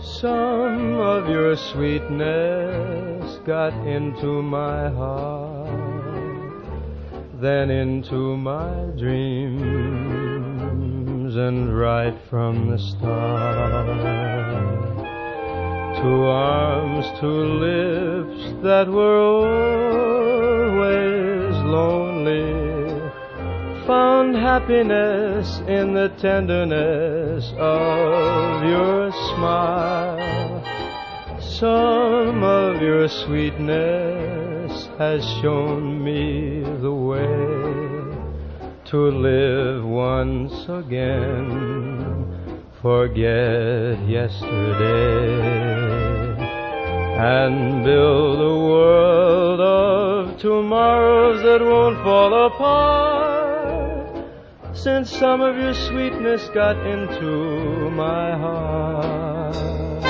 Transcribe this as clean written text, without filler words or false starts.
Some of your sweetness got into my heart, then into my dreams, and right from the start. Two arms, two lips that were always lonely, found happiness in the tenderness of your smile. Some of your sweetness has shown me the way to live once again, forget yesterday, and build a world of tomorrows that won't fall apart, since some of your sweetness got into my heart.